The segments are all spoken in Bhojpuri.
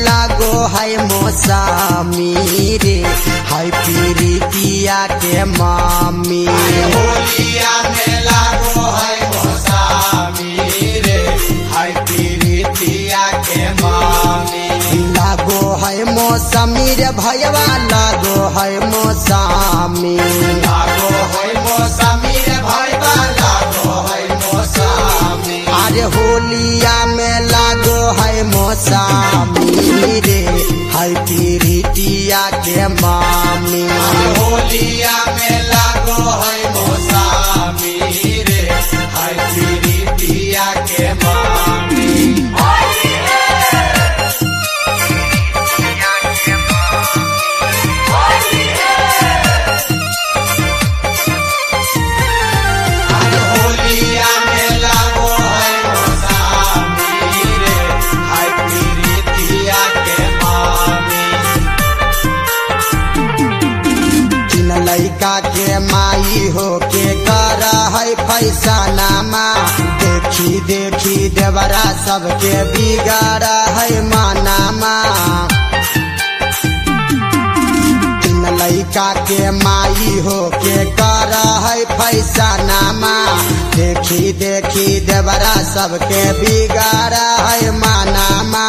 लागो है मौसमी रे है प्रीतिया के मामी। होलिया में लागो है मौसमी रे है प्रीतिया के मामी। लागो है मौसमी रे भैया लागो है मौसमी। लागो है मौसमी रे भैया लागो है मौसमी। अरे होलिया में लागो है मौसमी रे है प्रीतिया के मामी। होलिया में लागो है मौसमी रे है प्रीतिया के मामी। लइका के माई हो के कर है फैसनामा। देखी देखी देवरा सबके बिगाड़ है मानामा। लइका के माई हो के कर है फैसनामा। देखी देखी देवरा सबके बिगाड़ है मानामा।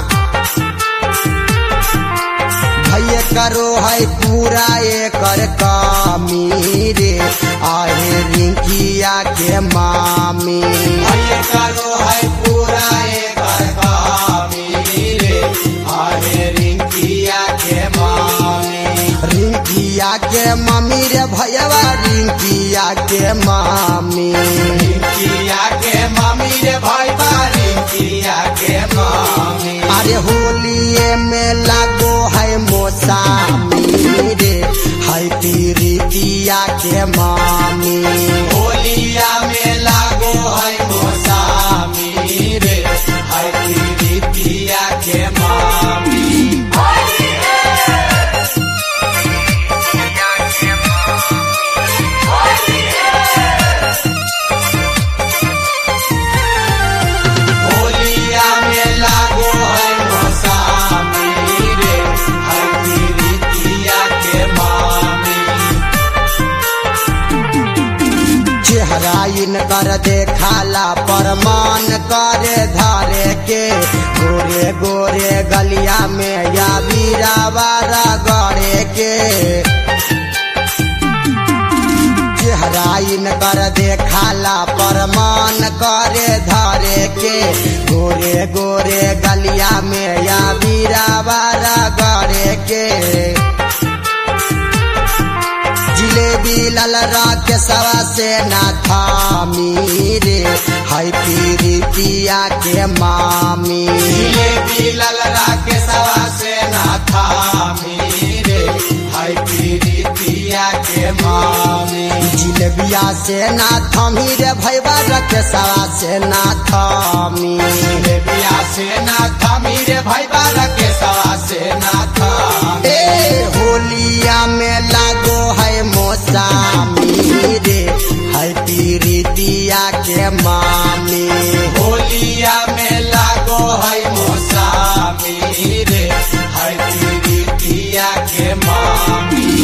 भैया करो है पूरा एकर कामी रे आहे रिंकिया के मामी। भैया करो है पूरा एकर कामी रे आहे रिंकिया के मामी। रिंकिया के मामी रे भैया रिंकिया के मामी। रिंकिया के मामी रे भैया रिंकिया के मामी। अरे होलिये में लागो है मौसमी रे है प्रीतिया के मामी। होलिया में लागो है मौसमी रे है प्रीतिया के मामी। चेहराइन कर देखाला परमान करे धारे के। गोरे गोरे गलिया में या बीरावारा गड़े के। चेहराइन कर देखाला परमान करे धारे के। गोरे गोरे गलिया में या बीरावारा गड़े के। जिलेबी ललरा के सवा से ना थामी रे है प्रीतिया के मामी। जिलेबी ललरा के सवा से ना थामी रे है प्रीतिया के मामी। जिलेबिया से ना थामी रे भैया के सवा से ना थामी। जिलेबिया से ना थामी रे भैया के सवा से ना थामी। ए होलिया में लागो है मौसमी रे है प्रीतिया के मामी। होलिया में लागो है मौसमी रे है प्रीतिया के मामी।